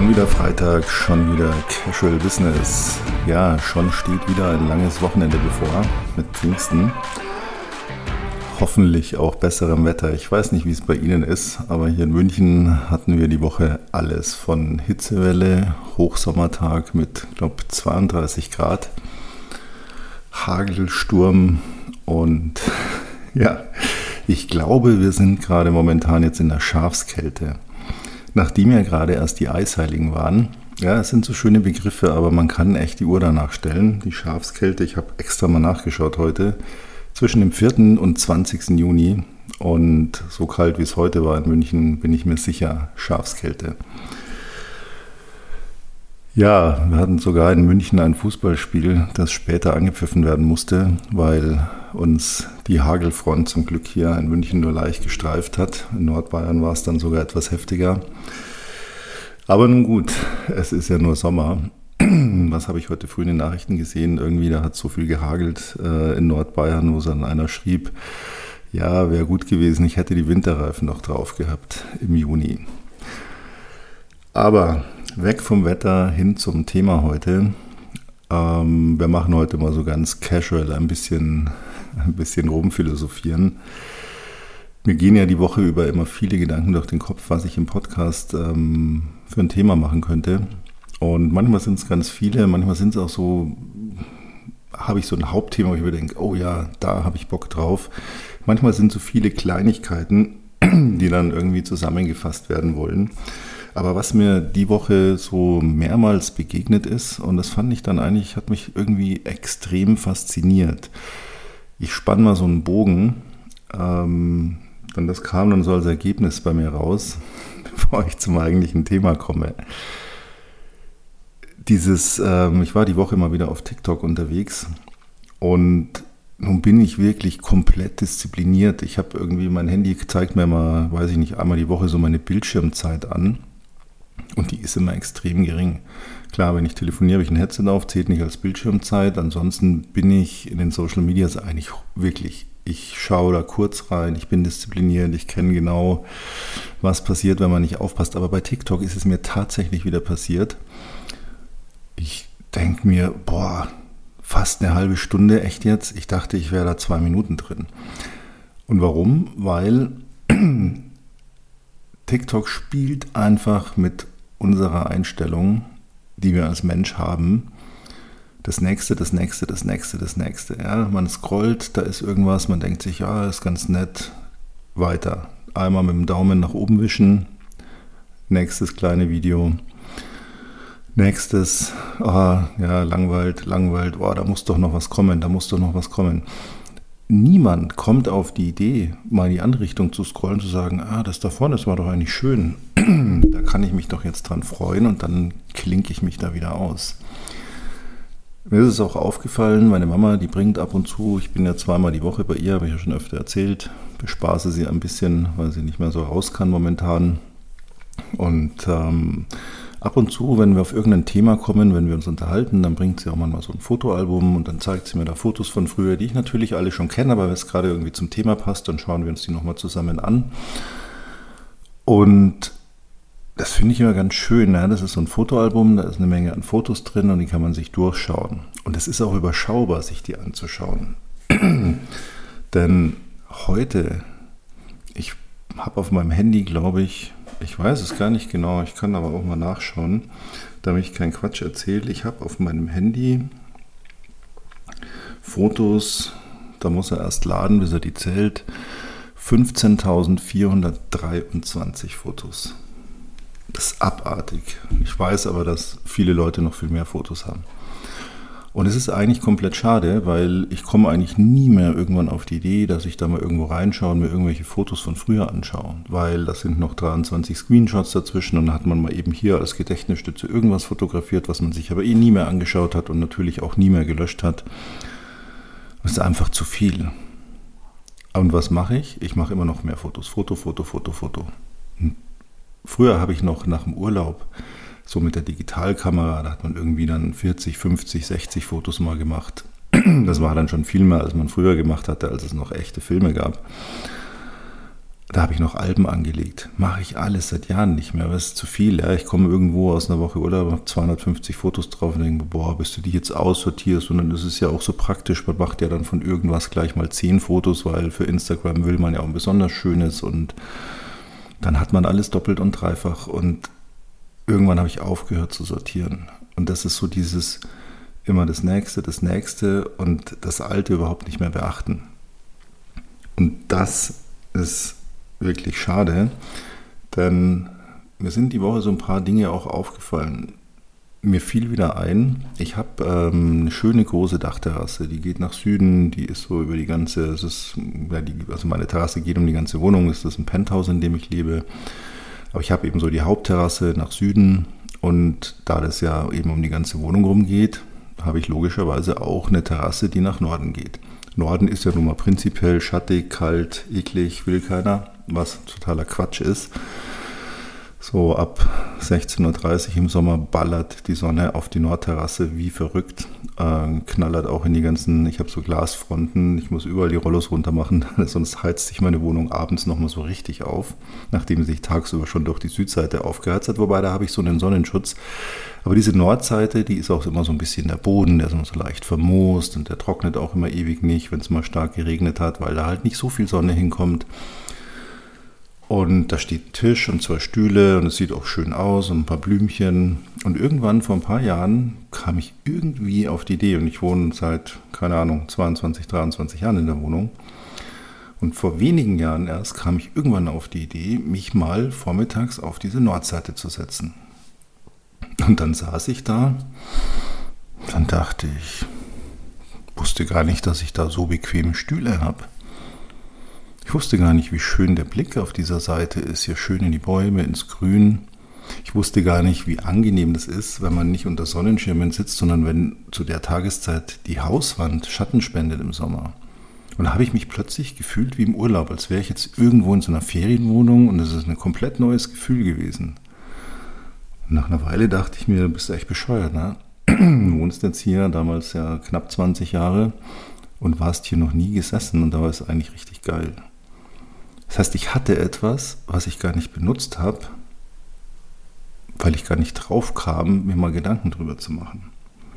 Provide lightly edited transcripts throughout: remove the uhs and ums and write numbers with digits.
Schon wieder Freitag, schon wieder Casual Business. Ja, schon steht wieder ein langes Wochenende bevor mit Pfingsten. Hoffentlich auch besserem Wetter. Ich weiß nicht, wie es bei Ihnen ist, aber hier in München hatten wir die Woche alles. Von Hitzewelle, Hochsommertag mit, 32 Grad, Hagelsturm und ja, ich glaube, wir sind gerade momentan jetzt in der Schafskälte. Nachdem ja gerade erst die Eisheiligen waren, ja, es sind so schöne Begriffe, aber man kann echt die Uhr danach stellen. Die Schafskälte, ich habe extra mal nachgeschaut heute, zwischen dem 4. und 20. Juni. Und so kalt wie es heute war in München, bin ich mir sicher, Schafskälte. Ja, wir hatten sogar in München ein Fußballspiel, das später angepfiffen werden musste, weil uns die Hagelfront zum Glück hier in München nur leicht gestreift hat. In Nordbayern war es dann sogar etwas heftiger. Aber nun gut, es ist ja nur Sommer. Was habe ich heute früh in den Nachrichten gesehen? Irgendwie, da hat so viel gehagelt in Nordbayern, wo dann einer schrieb, ja, wäre gut gewesen, ich hätte die Winterreifen noch drauf gehabt im Juni. Aber weg vom Wetter hin zum Thema heute. Wir machen heute mal so ganz casual ein bisschen rumphilosophieren. Mir gehen ja die Woche über immer viele Gedanken durch den Kopf, was ich im Podcast für ein Thema machen könnte. Und manchmal sind es ganz viele, manchmal sind es auch so, habe ich so ein Hauptthema, wo ich mir denke, oh ja, da habe ich Bock drauf. Manchmal sind so viele Kleinigkeiten, die dann irgendwie zusammengefasst werden wollen. Aber was mir die Woche so mehrmals begegnet ist, und das fand ich dann eigentlich, hat mich irgendwie extrem fasziniert. Ich spann mal so einen Bogen, dann das kam dann so als Ergebnis bei mir raus, bevor ich zum eigentlichen Thema komme. Ich war die Woche mal wieder auf TikTok unterwegs und nun bin ich wirklich komplett diszipliniert. Ich habe irgendwie, mein Handy zeigt mir mal, weiß ich nicht, einmal die Woche so meine Bildschirmzeit an. Und die ist immer extrem gering. Klar, wenn ich telefoniere, habe ich ein Headset auf, zählt nicht als Bildschirmzeit. Ansonsten bin ich in den Social Medias eigentlich wirklich, ich schaue da kurz rein, ich bin diszipliniert, ich kenne genau, was passiert, wenn man nicht aufpasst. Aber bei TikTok ist es mir tatsächlich wieder passiert. Ich denke mir, fast eine halbe Stunde, echt jetzt? Ich dachte, ich wäre da 2 Minuten drin. Und warum? Weil TikTok spielt einfach mit unserer Einstellung, die wir als Mensch haben. Das nächste. Ja, man scrollt, da ist irgendwas, man denkt sich, ja, ist ganz nett. Weiter. Einmal mit dem Daumen nach oben wischen. Nächstes kleine Video. Nächstes, langweilt. Da muss doch noch was kommen. Niemand kommt auf die Idee, mal in die andere Richtung zu scrollen, zu sagen, das da vorne, das war doch eigentlich schön. Da kann ich mich doch jetzt dran freuen und dann klinke ich mich da wieder aus. Mir ist es auch aufgefallen, meine Mama, die bringt ab und zu, ich bin ja 2-mal die Woche bei ihr, habe ich ja schon öfter erzählt, bespaße sie ein bisschen, weil sie nicht mehr so raus kann momentan. Und ab und zu, wenn wir auf irgendein Thema kommen, wenn wir uns unterhalten, dann bringt sie auch manchmal so ein Fotoalbum und dann zeigt sie mir da Fotos von früher, die ich natürlich alle schon kenne, aber wenn es gerade irgendwie zum Thema passt, dann schauen wir uns die nochmal zusammen an. Und das finde ich immer ganz schön. Ne? Das ist so ein Fotoalbum, da ist eine Menge an Fotos drin und die kann man sich durchschauen. Und es ist auch überschaubar, sich die anzuschauen. Denn heute, ich habe auf meinem Handy, glaube ich weiß es gar nicht genau, ich kann aber auch mal nachschauen, damit ich keinen Quatsch erzähle. Ich habe auf meinem Handy Fotos, da muss er erst laden, bis er die zählt, 15.423 Fotos. Das ist abartig. Ich weiß aber, dass viele Leute noch viel mehr Fotos haben. Und es ist eigentlich komplett schade, weil ich komme eigentlich nie mehr irgendwann auf die Idee, dass ich da mal irgendwo reinschaue und mir irgendwelche Fotos von früher anschaue. Weil das sind noch 23 Screenshots dazwischen und dann hat man mal eben hier als Gedächtnisstütze irgendwas fotografiert, was man sich aber nie mehr angeschaut hat und natürlich auch nie mehr gelöscht hat. Das ist einfach zu viel. Und was mache ich? Ich mache immer noch mehr Fotos. Foto. Früher habe ich noch nach dem Urlaub so mit der Digitalkamera, da hat man irgendwie dann 40, 50, 60 Fotos mal gemacht. Das war dann schon viel mehr, als man früher gemacht hatte, als es noch echte Filme gab. Da habe ich noch Alben angelegt. Mache ich alles seit Jahren nicht mehr, aber es ist zu viel. Ja. Ich komme irgendwo aus einer Woche Urlaub, habe 250 Fotos drauf und denke, boah, bis du die jetzt aussortierst. Und dann ist es ja auch so praktisch, man macht ja dann von irgendwas gleich mal 10 Fotos, weil für Instagram will man ja auch ein besonders schönes und dann hat man alles doppelt und dreifach und irgendwann habe ich aufgehört zu sortieren. Und das ist so dieses immer das Nächste und das Alte überhaupt nicht mehr beachten. Und das ist wirklich schade, denn mir sind die Woche so ein paar Dinge auch aufgefallen. Mir fiel wieder ein, ich habe eine schöne große Dachterrasse, die geht nach Süden, die ist so über die ganze, also meine Terrasse geht um die ganze Wohnung, es ist ein Penthouse, in dem ich lebe, aber ich habe eben so die Hauptterrasse nach Süden und da das ja eben um die ganze Wohnung rumgeht, habe ich logischerweise auch eine Terrasse, die nach Norden geht. Norden ist ja nun mal prinzipiell schattig, kalt, eklig, will keiner, was totaler Quatsch ist. So ab 16:30 Uhr im Sommer ballert die Sonne auf die Nordterrasse wie verrückt, knallert auch in die ganzen, ich habe so Glasfronten, ich muss überall die Rollos runter machen, sonst heizt sich meine Wohnung abends nochmal so richtig auf, nachdem sie sich tagsüber schon durch die Südseite aufgeheizt hat, wobei da habe ich so einen Sonnenschutz. Aber diese Nordseite, die ist auch immer so ein bisschen der Boden, der ist immer so leicht vermoost und der trocknet auch immer ewig nicht, wenn es mal stark geregnet hat, weil da halt nicht so viel Sonne hinkommt. Und da steht ein Tisch und 2 Stühle und es sieht auch schön aus und ein paar Blümchen. Und irgendwann vor ein paar Jahren kam ich irgendwie auf die Idee und ich wohne seit, keine Ahnung, 22, 23 Jahren in der Wohnung. Und vor wenigen Jahren erst kam ich irgendwann auf die Idee, mich mal vormittags auf diese Nordseite zu setzen. Und dann saß ich da, dann dachte ich, wusste gar nicht, dass ich da so bequeme Stühle habe. Ich wusste gar nicht, wie schön der Blick auf dieser Seite ist, hier schön in die Bäume, ins Grün. Ich wusste gar nicht, wie angenehm das ist, wenn man nicht unter Sonnenschirmen sitzt, sondern wenn zu der Tageszeit die Hauswand Schatten spendet im Sommer. Und da habe ich mich plötzlich gefühlt wie im Urlaub, als wäre ich jetzt irgendwo in so einer Ferienwohnung und es ist ein komplett neues Gefühl gewesen. Und nach einer Weile dachte ich mir, du bist echt bescheuert, ne? Du wohnst jetzt hier, damals ja knapp 20 Jahre und warst hier noch nie gesessen und da war es eigentlich richtig geil. Das heißt, ich hatte etwas, was ich gar nicht benutzt habe, weil ich gar nicht drauf kam, mir mal Gedanken drüber zu machen.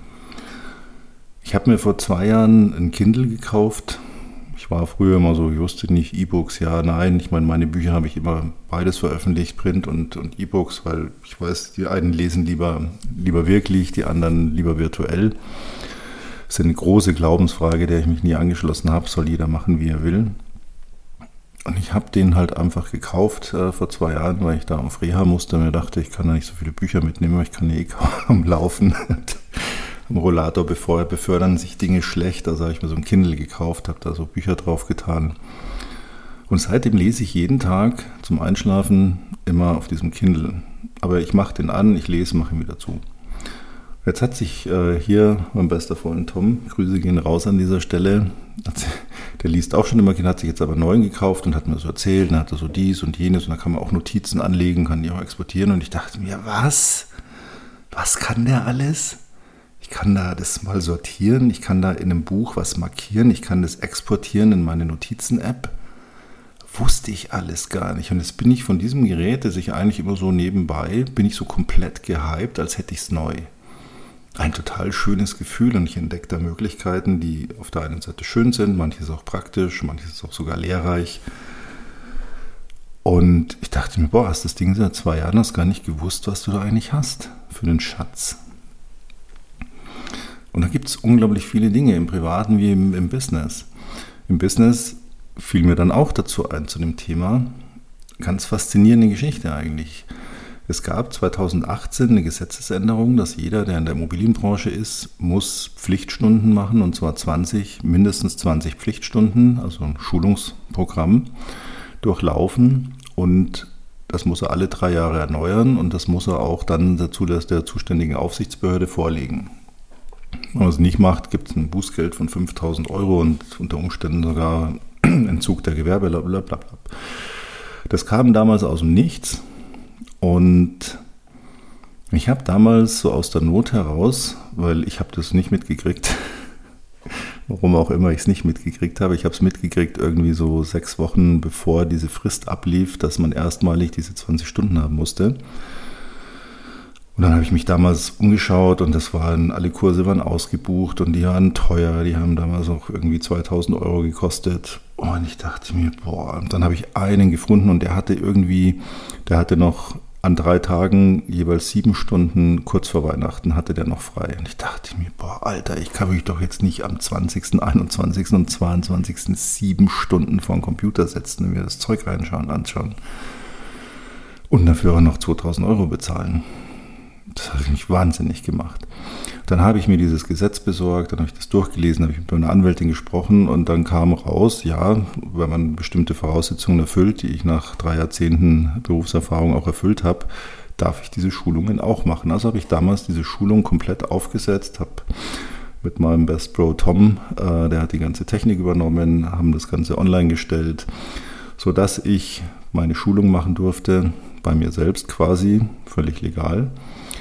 Ich habe mir vor 2 Jahren ein Kindle gekauft. Ich war früher immer so, ich wusste nicht, E-Books, ja, nein. Ich meine, meine Bücher habe ich immer beides veröffentlicht, Print und E-Books, weil ich weiß, die einen lesen lieber wirklich, die anderen lieber virtuell. Das ist eine große Glaubensfrage, der ich mich nie angeschlossen habe. Soll jeder machen, wie er will. Und ich habe den halt einfach gekauft vor 2 Jahren, weil ich da auf Reha musste und mir dachte, ich kann da nicht so viele Bücher mitnehmen, weil ich kann ja eh kaum laufen. Am Rollator befördern sich Dinge schlecht. Also habe ich mir so ein Kindle gekauft, habe da so Bücher drauf getan. Und seitdem lese ich jeden Tag zum Einschlafen immer auf diesem Kindle. Aber ich mache den an, ich lese, mache ihn wieder zu. Jetzt hat sich hier mein bester Freund Tom, Grüße gehen raus an dieser Stelle, der liest auch schon immer, hat sich jetzt aber einen neuen gekauft und hat mir so erzählt, dann hat er so dies und jenes und da kann man auch Notizen anlegen, kann die auch exportieren und ich dachte mir, was kann der alles? Ich kann da das mal sortieren, ich kann da in einem Buch was markieren, ich kann das exportieren in meine Notizen-App. Wusste ich alles gar nicht und jetzt bin ich von diesem Gerät, das ich eigentlich immer so nebenbei, bin ich so komplett gehypt, als hätte ich es neu. Ein total schönes Gefühl und ich entdecke da Möglichkeiten, die auf der einen Seite schön sind, manches auch praktisch, manches auch sogar lehrreich. Und ich dachte mir, boah, hast das Ding seit 2 Jahren, hast gar nicht gewusst, was du da eigentlich hast für einen Schatz. Und da gibt es unglaublich viele Dinge, im Privaten wie im Business. Im Business fiel mir dann auch dazu ein, zu dem Thema, ganz faszinierende Geschichte eigentlich. Es gab 2018 eine Gesetzesänderung, dass jeder, der in der Immobilienbranche ist, muss Pflichtstunden machen, und zwar mindestens 20 Pflichtstunden, also ein Schulungsprogramm, durchlaufen. Und das muss er alle 3 Jahre erneuern und das muss er auch dann der zuständigen Aufsichtsbehörde vorlegen. Wenn man es nicht macht, gibt es ein Bußgeld von 5.000 € und unter Umständen sogar Entzug der Gewerbe, blablabla. Das kam damals aus dem Nichts. Und ich habe damals so aus der Not heraus, weil ich habe das nicht mitgekriegt, Warum auch immer ich es nicht mitgekriegt habe. Ich habe es mitgekriegt irgendwie so 6 Wochen bevor diese Frist ablief, dass man erstmalig diese 20 Stunden haben musste. Und dann habe ich mich damals umgeschaut und alle Kurse waren ausgebucht und die waren teuer. Die haben damals auch irgendwie 2.000 Euro gekostet. Und ich dachte mir, boah, und dann habe ich einen gefunden und der hatte noch an 3 Tagen jeweils 7 Stunden, kurz vor Weihnachten hatte der noch frei. Und ich dachte mir, boah, Alter, ich kann mich doch jetzt nicht am 20., 21. und 22. 7 Stunden vor den Computer setzen und mir das Zeug anschauen. Und dafür auch noch 2.000 Euro bezahlen. Das hat mich wahnsinnig gemacht. Dann habe ich mir dieses Gesetz besorgt, dann habe ich das durchgelesen, habe ich mit meiner Anwältin gesprochen und dann kam raus, ja, wenn man bestimmte Voraussetzungen erfüllt, die ich nach 3 Jahrzehnten Berufserfahrung auch erfüllt habe, darf ich diese Schulungen auch machen. Also habe ich damals diese Schulung komplett aufgesetzt, habe mit meinem Best Bro Tom, der hat die ganze Technik übernommen, haben das Ganze online gestellt, sodass ich meine Schulung machen durfte, bei mir selbst quasi, völlig legal,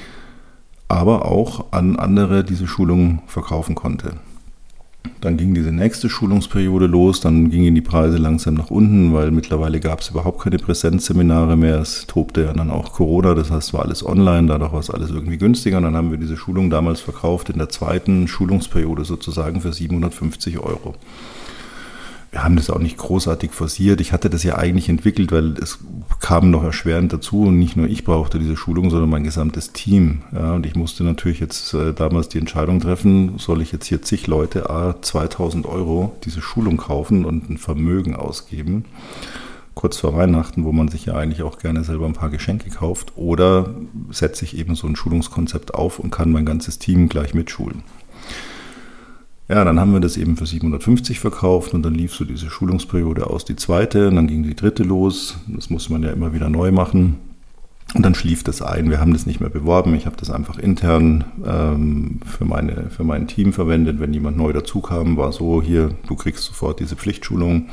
aber auch an andere diese Schulung verkaufen konnte. Dann ging diese nächste Schulungsperiode los, dann gingen die Preise langsam nach unten, weil mittlerweile gab es überhaupt keine Präsenzseminare mehr. Es tobte ja dann auch Corona, das heißt, es war alles online, dadurch war es alles irgendwie günstiger. Und dann haben wir diese Schulung damals verkauft in der zweiten Schulungsperiode sozusagen für 750 Euro. Wir haben das auch nicht großartig forciert. Ich hatte das ja eigentlich entwickelt, weil es kam noch erschwerend dazu und nicht nur ich brauchte diese Schulung, sondern mein gesamtes Team. Ja, und ich musste natürlich jetzt damals die Entscheidung treffen, soll ich jetzt hier zig Leute 2.000 Euro diese Schulung kaufen und ein Vermögen ausgeben, kurz vor Weihnachten, wo man sich ja eigentlich auch gerne selber ein paar Geschenke kauft, oder setze ich eben so ein Schulungskonzept auf und kann mein ganzes Team gleich mitschulen. Ja, dann haben wir das eben für 750 verkauft und dann lief so diese Schulungsperiode aus, die zweite, und dann ging die dritte los. Das muss man ja immer wieder neu machen. Und dann schlief das ein. Wir haben das nicht mehr beworben. Ich habe das einfach intern für mein Team verwendet. Wenn jemand neu dazu kam, war so, hier, du kriegst sofort diese Pflichtschulung.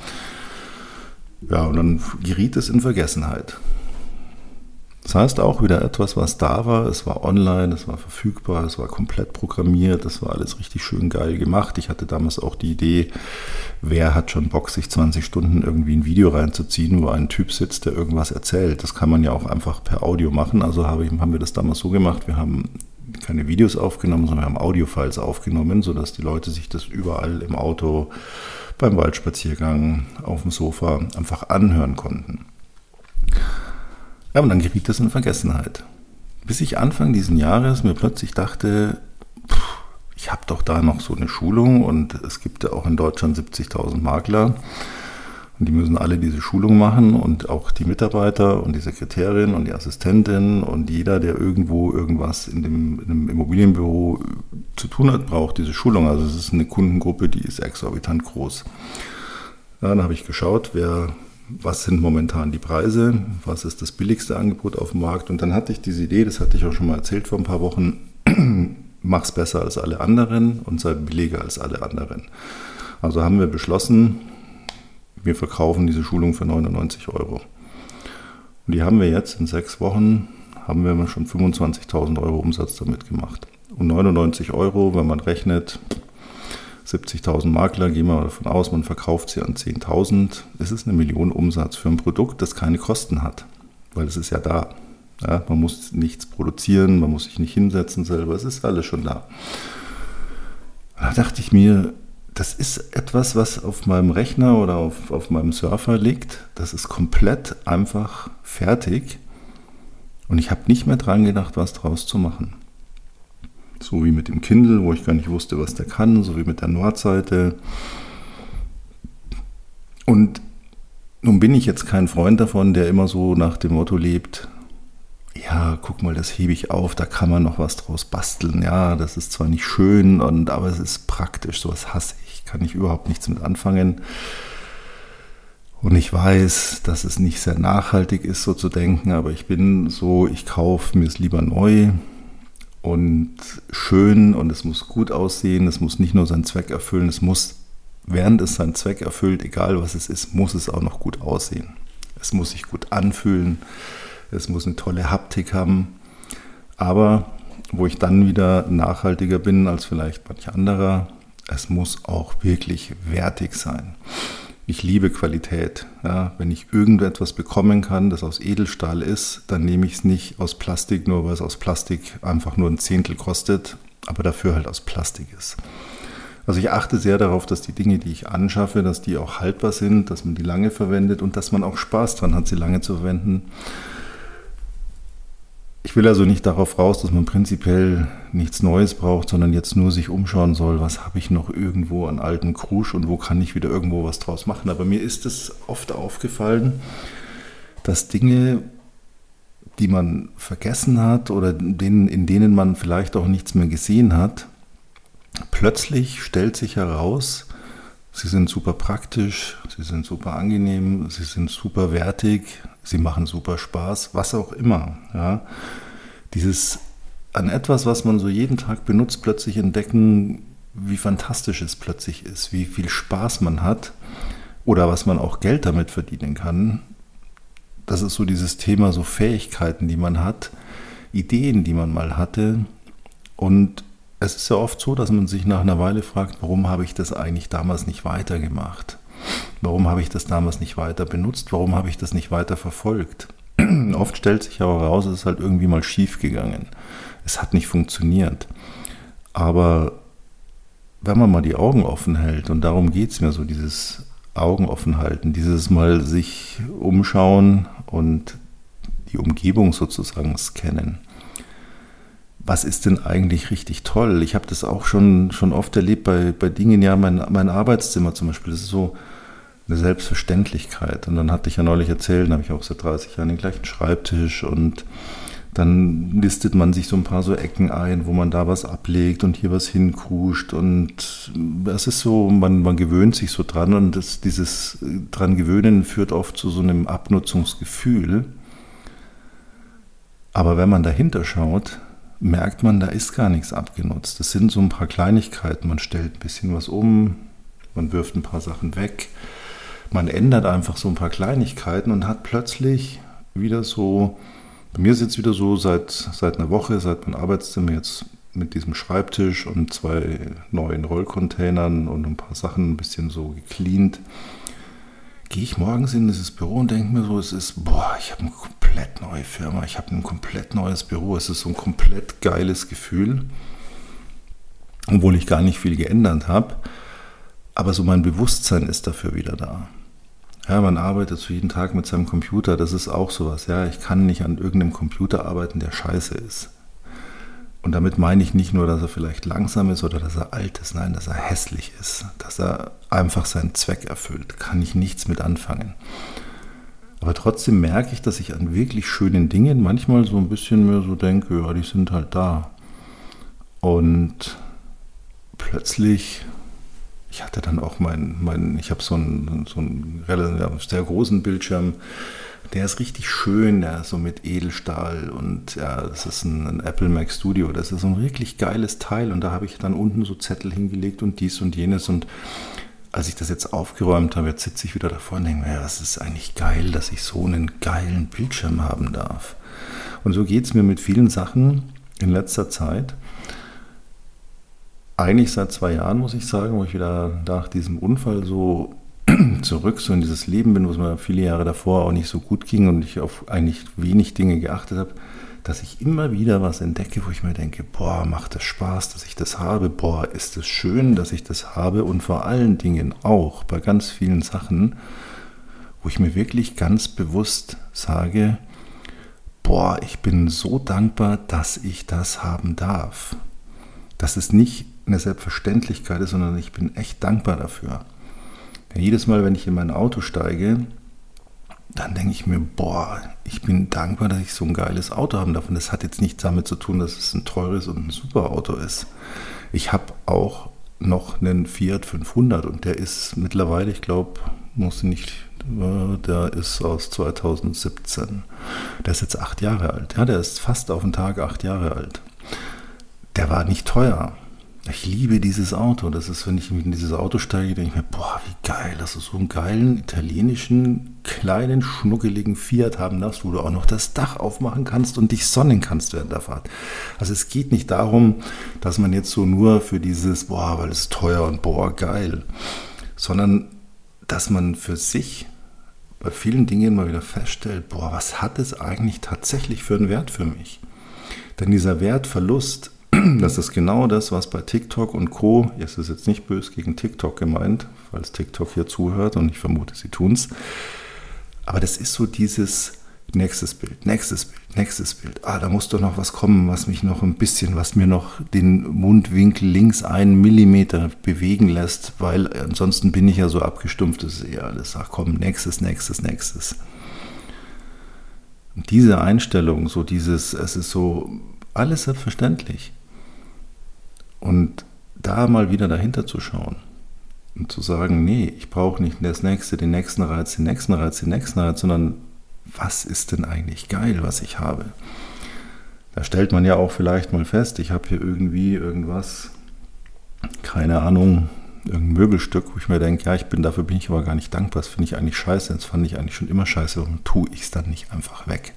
Ja, und dann geriet es in Vergessenheit. Das heißt auch wieder etwas, was da war, es war online, es war verfügbar, es war komplett programmiert, es war alles richtig schön geil gemacht. Ich hatte damals auch die Idee, wer hat schon Bock, sich 20 Stunden irgendwie ein Video reinzuziehen, wo ein Typ sitzt, der irgendwas erzählt. Das kann man ja auch einfach per Audio machen. Also haben wir das damals so gemacht, wir haben keine Videos aufgenommen, sondern wir haben Audiofiles aufgenommen, sodass die Leute sich das überall im Auto, beim Waldspaziergang, auf dem Sofa einfach anhören konnten. Ja, und dann geriet das in Vergessenheit. Bis ich Anfang diesen Jahres mir plötzlich dachte, ich habe doch da noch so eine Schulung und es gibt ja auch in Deutschland 70.000 Makler und die müssen alle diese Schulung machen und auch die Mitarbeiter und die Sekretärin und die Assistentin und jeder, der irgendwo irgendwas in einem Immobilienbüro zu tun hat, braucht diese Schulung. Also es ist eine Kundengruppe, die ist exorbitant groß. Ja, dann habe ich geschaut, was sind momentan die Preise, was ist das billigste Angebot auf dem Markt. Und dann hatte ich diese Idee, das hatte ich auch schon mal erzählt vor ein paar Wochen, mach's besser als alle anderen und sei billiger als alle anderen. Also haben wir beschlossen, wir verkaufen diese Schulung für 99 Euro. Und die haben wir jetzt in 6 Wochen, haben wir schon 25.000 Euro Umsatz damit gemacht. Und 99 Euro, wenn man rechnet, 70.000 Makler, gehen wir mal davon aus, man verkauft sie an 10.000. Es ist 1 Million Umsatz für ein Produkt, das keine Kosten hat, weil es ist ja da. Ja, man muss nichts produzieren, man muss sich nicht hinsetzen selber, es ist alles schon da. Da dachte ich mir, das ist etwas, was auf meinem Rechner oder auf meinem Surfer liegt. Das ist komplett einfach fertig und ich habe nicht mehr dran gedacht, was draus zu machen. So wie mit dem Kindle, wo ich gar nicht wusste, was der kann, so wie mit der Nordseite. Und nun bin ich jetzt kein Freund davon, der immer so nach dem Motto lebt, ja, guck mal, das hebe ich auf, da kann man noch was draus basteln. Ja, das ist zwar nicht schön, aber es ist praktisch, sowas hasse ich, kann ich überhaupt nichts mit anfangen. Und ich weiß, dass es nicht sehr nachhaltig ist, so zu denken, aber ich bin so, ich kaufe mir es lieber neu und schön und es muss gut aussehen, es muss nicht nur seinen Zweck erfüllen, es muss, während es seinen Zweck erfüllt, egal was es ist, muss es auch noch gut aussehen. Es muss sich gut anfühlen, es muss eine tolle Haptik haben, aber wo ich dann wieder nachhaltiger bin als vielleicht manch anderer, es muss auch wirklich wertig sein. Ich liebe Qualität. Ja, wenn ich irgendetwas bekommen kann, das aus Edelstahl ist, dann nehme ich es nicht aus Plastik, nur weil es aus Plastik einfach nur ein Zehntel kostet, aber dafür halt aus Plastik ist. Also ich achte sehr darauf, dass die Dinge, die ich anschaffe, dass die auch haltbar sind, dass man die lange verwendet und dass man auch Spaß dran hat, sie lange zu verwenden. Ich will also nicht darauf raus, dass man prinzipiell nichts Neues braucht, sondern jetzt nur sich umschauen soll, was habe ich noch irgendwo an alten Krusch und wo kann ich wieder irgendwo was draus machen. Aber mir ist es oft aufgefallen, dass Dinge, die man vergessen hat oder in denen man vielleicht auch nichts mehr gesehen hat, plötzlich stellt sich heraus, sie sind super praktisch, sie sind super angenehm, sie sind super wertig, sie machen super Spaß, was auch immer. Ja. Dieses an etwas, was man so jeden Tag benutzt, plötzlich entdecken, wie fantastisch es plötzlich ist, wie viel Spaß man hat oder was man auch Geld damit verdienen kann. Das ist so dieses Thema, so Fähigkeiten, die man hat, Ideen, die man mal hatte. Und es ist ja oft so, dass man sich nach einer Weile fragt, warum habe ich das eigentlich damals nicht weitergemacht? Warum habe ich das damals nicht weiter benutzt? Warum habe ich das nicht weiter verfolgt? Oft stellt sich aber heraus, es ist halt irgendwie mal schief gegangen. Es hat nicht funktioniert. Aber wenn man mal die Augen offen hält, und darum geht es mir so, dieses Augen offen halten, dieses Mal sich umschauen und die Umgebung sozusagen scannen. Was ist denn eigentlich richtig toll? Ich habe das auch schon oft erlebt bei Dingen, ja, mein Arbeitszimmer zum Beispiel, das ist so eine Selbstverständlichkeit. Und dann hatte ich ja neulich erzählt, habe ich auch seit 30 Jahren den gleichen Schreibtisch und dann listet man sich so ein paar so Ecken ein, wo man da was ablegt und hier was hinkuscht und es ist so, man gewöhnt sich so dran und dieses dran gewöhnen führt oft zu so einem Abnutzungsgefühl. Aber wenn man dahinter schaut, merkt man, da ist gar nichts abgenutzt. Das sind so ein paar Kleinigkeiten. Man stellt ein bisschen was um, man wirft ein paar Sachen weg, man ändert einfach so ein paar Kleinigkeiten und hat plötzlich wieder so, bei mir ist es jetzt wieder so, seit einer Woche, seit mein Arbeitszimmer jetzt mit diesem Schreibtisch und 2 neuen Rollcontainern und ein paar Sachen ein bisschen so gecleant, gehe ich morgens in dieses Büro und denke mir so, ich habe eine komplett neue Firma, ich habe ein komplett neues Büro, es ist so ein komplett geiles Gefühl, obwohl ich gar nicht viel geändert habe, aber so mein Bewusstsein ist dafür wieder da. Ja, man arbeitet so jeden Tag mit seinem Computer, das ist auch sowas, ja, ich kann nicht an irgendeinem Computer arbeiten, der scheiße ist. Und damit meine ich nicht nur, dass er vielleicht langsam ist oder dass er alt ist, nein, dass er hässlich ist, dass er einfach seinen Zweck erfüllt, kann ich nichts mit anfangen. Aber trotzdem merke ich, dass ich an wirklich schönen Dingen manchmal so ein bisschen mehr so denke, ja, die sind halt da. Und plötzlich, ich hatte dann auch ich habe so einen relativ sehr großen Bildschirm, der ist richtig schön, der ist so mit Edelstahl und ja, das ist ein Apple Mac Studio, das ist so ein wirklich geiles Teil und da habe ich dann unten so Zettel hingelegt und dies und jenes und als ich das jetzt aufgeräumt habe, jetzt sitze ich wieder davor und denke mir, ja, das ist eigentlich geil, dass ich so einen geilen Bildschirm haben darf. Und so geht es mir mit vielen Sachen in letzter Zeit. Eigentlich seit 2 Jahren, muss ich sagen, wo ich wieder nach diesem Unfall so zurück so in dieses Leben bin, wo es mir viele Jahre davor auch nicht so gut ging und ich auf eigentlich wenig Dinge geachtet habe, dass ich immer wieder was entdecke, wo ich mir denke, boah, macht das Spaß, dass ich das habe, boah, ist es schön, dass ich das habe und vor allen Dingen auch bei ganz vielen Sachen, wo ich mir wirklich ganz bewusst sage, boah, ich bin so dankbar, dass ich das haben darf. Dass es nicht eine Selbstverständlichkeit ist, sondern ich bin echt dankbar dafür. Ja, jedes Mal, wenn ich in mein Auto steige, dann denke ich mir, boah, ich bin dankbar, dass ich so ein geiles Auto haben darf. Und das hat jetzt nichts damit zu tun, dass es ein teures und ein super Auto ist. Ich habe auch noch einen Fiat 500 und der ist mittlerweile, ich glaube, der ist aus 2017. Der ist jetzt 8 Jahre alt. Ja, der ist fast auf den Tag 8 Jahre alt. Der war nicht teuer. Ich liebe dieses Auto. Das ist, wenn ich in dieses Auto steige, denke ich mir, boah, wie geil, dass du so einen geilen italienischen, kleinen, schnuckeligen Fiat haben darfst, wo du auch noch das Dach aufmachen kannst und dich sonnen kannst während der Fahrt. Also es geht nicht darum, dass man jetzt so nur für dieses, boah, weil es teuer und boah, geil, sondern dass man für sich bei vielen Dingen mal wieder feststellt, boah, was hat es eigentlich tatsächlich für einen Wert für mich? Denn dieser Wertverlust, das ist genau das, was bei TikTok und Co., es ist jetzt nicht böse gegen TikTok gemeint, falls TikTok hier zuhört und ich vermute, sie tun es, aber das ist so dieses nächstes Bild, nächstes Bild, nächstes Bild. Da muss doch noch was kommen, was mich noch ein bisschen, was mir noch den Mundwinkel links 1 Millimeter bewegen lässt, weil ansonsten bin ich ja so abgestumpft, das ist eher alles, ach komm, nächstes, nächstes, nächstes. Und diese Einstellung, so dieses, es ist so alles selbstverständlich. Und da mal wieder dahinter zu schauen und zu sagen, nee, ich brauche nicht das nächste, den nächsten Reiz, den nächsten Reiz, den nächsten Reiz, sondern was ist denn eigentlich geil, was ich habe? Da stellt man ja auch vielleicht mal fest, ich habe hier irgendwie irgendwas, keine Ahnung, irgendein Möbelstück, wo ich mir denke, ja, dafür bin ich aber gar nicht dankbar, das finde ich eigentlich scheiße, das fand ich eigentlich schon immer scheiße, warum tue ich es dann nicht einfach weg?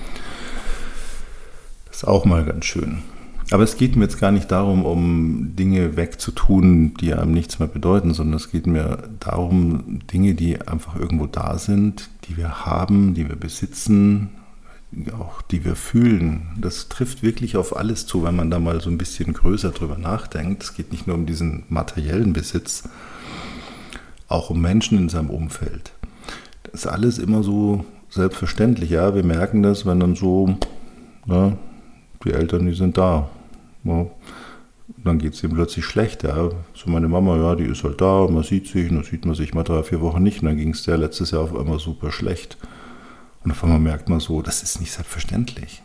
Das ist auch mal ganz schön. Aber es geht mir jetzt gar nicht darum, um Dinge wegzutun, die einem nichts mehr bedeuten, sondern es geht mir darum, Dinge, die einfach irgendwo da sind, die wir haben, die wir besitzen, auch die wir fühlen. Das trifft wirklich auf alles zu, wenn man da mal so ein bisschen größer drüber nachdenkt. Es geht nicht nur um diesen materiellen Besitz, auch um Menschen in seinem Umfeld. Das ist alles immer so selbstverständlich. Ja, wir merken das, wenn dann so, na, die Eltern, die sind da. Ja, dann geht es ihm plötzlich schlecht. Ja. So meine Mama, ja, die ist halt da, man sieht sich, und dann sieht man sich mal 3-4 Wochen nicht. Und dann ging es der letztes Jahr auf einmal super schlecht. Und auf einmal merkt man so, das ist nicht selbstverständlich.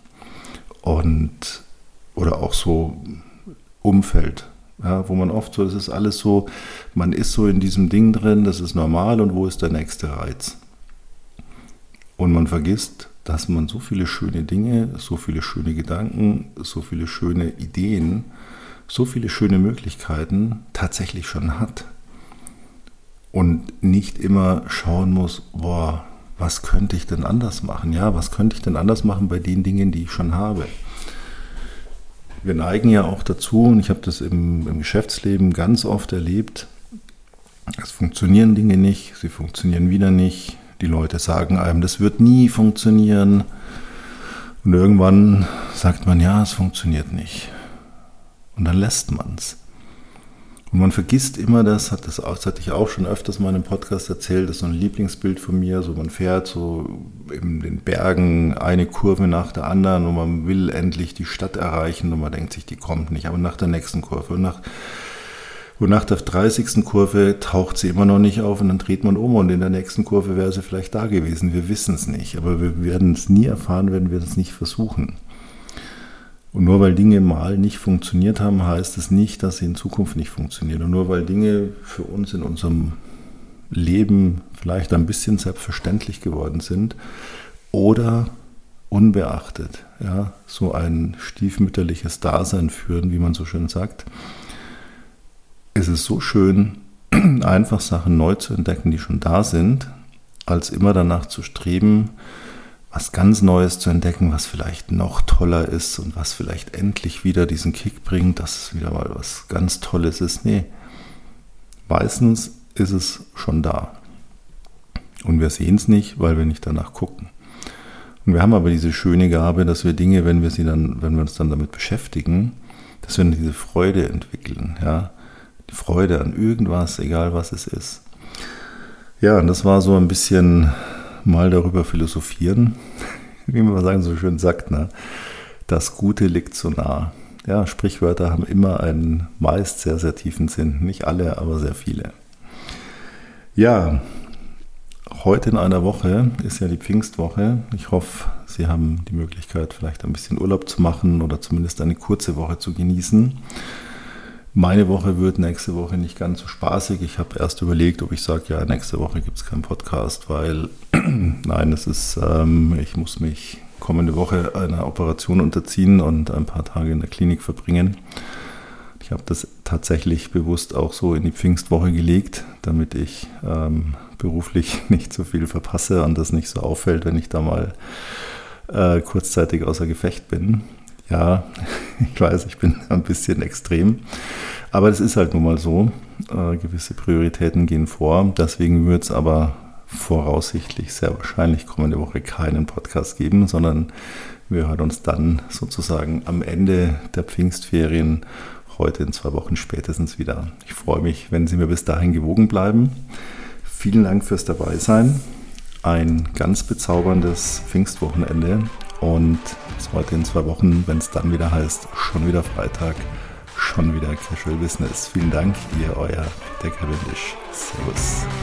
Und, oder auch so Umfeld, ja, wo man oft so, das ist alles so, man ist so in diesem Ding drin, das ist normal und wo ist der nächste Reiz? Und man vergisst, dass man so viele schöne Dinge, so viele schöne Gedanken, so viele schöne Ideen, so viele schöne Möglichkeiten tatsächlich schon hat. Und nicht immer schauen muss, boah, was könnte ich denn anders machen? Ja, was könnte ich denn anders machen bei den Dingen, die ich schon habe? Wir neigen ja auch dazu, und ich habe das im Geschäftsleben ganz oft erlebt, es funktionieren Dinge nicht, sie funktionieren wieder nicht. Die Leute sagen einem, das wird nie funktionieren. Und irgendwann sagt man, ja, es funktioniert nicht. Und dann lässt man es. Und man vergisst immer das hatte ich auch schon öfters mal in einem Podcast erzählt, das ist so ein Lieblingsbild von mir, so man fährt so in den Bergen eine Kurve nach der anderen und man will endlich die Stadt erreichen und man denkt sich, die kommt nicht, aber nach der nächsten Kurve und nach der 30. Kurve taucht sie immer noch nicht auf und dann dreht man um und in der nächsten Kurve wäre sie vielleicht da gewesen. Wir wissen es nicht, aber wir werden es nie erfahren, wenn wir es nicht versuchen. Und nur weil Dinge mal nicht funktioniert haben, heißt es nicht, dass sie in Zukunft nicht funktionieren. Und nur weil Dinge für uns in unserem Leben vielleicht ein bisschen selbstverständlich geworden sind oder unbeachtet, ja, so ein stiefmütterliches Dasein führen, wie man so schön sagt, ist es so schön, einfach Sachen neu zu entdecken, die schon da sind, als immer danach zu streben, was ganz Neues zu entdecken, was vielleicht noch toller ist und was vielleicht endlich wieder diesen Kick bringt, dass es wieder mal was ganz Tolles ist. Nee, meistens ist es schon da. Und wir sehen es nicht, weil wir nicht danach gucken. Und wir haben aber diese schöne Gabe, dass wir Dinge, wenn wir uns dann damit beschäftigen, dass wir diese Freude entwickeln, ja, die Freude an irgendwas, egal was es ist. Ja, und das war so ein bisschen mal darüber philosophieren, wie man sagen so schön sagt, ne? Das Gute liegt so nah. Ja, Sprichwörter haben immer einen meist sehr, sehr tiefen Sinn. Nicht alle, aber sehr viele. Ja, heute in einer Woche ist ja die Pfingstwoche. Ich hoffe, Sie haben die Möglichkeit, vielleicht ein bisschen Urlaub zu machen oder zumindest eine kurze Woche zu genießen. Meine Woche wird nächste Woche nicht ganz so spaßig. Ich habe erst überlegt, ob ich sage, ja, nächste Woche gibt es keinen Podcast, weil, nein, ich muss mich kommende Woche einer Operation unterziehen und ein paar Tage in der Klinik verbringen. Ich Ich habe das tatsächlich bewusst auch so in die Pfingstwoche gelegt, damit ich beruflich nicht so viel verpasse und das nicht so auffällt, wenn ich da mal kurzzeitig außer Gefecht bin. Ja, ich weiß, ich bin ein bisschen extrem, aber das ist halt nun mal so. Gewisse Prioritäten gehen vor, deswegen wird es aber voraussichtlich sehr wahrscheinlich kommende Woche keinen Podcast geben, sondern wir hören uns dann sozusagen am Ende der Pfingstferien heute in 2 Wochen spätestens wieder. Ich freue mich, wenn Sie mir bis dahin gewogen bleiben. Vielen Dank fürs Dabeisein. Ein ganz bezauberndes Pfingstwochenende und bis heute in 2 Wochen, wenn es dann wieder heißt, schon wieder Freitag, schon wieder Casual Business. Vielen Dank, ihr, euer Peter Cavendish. Servus.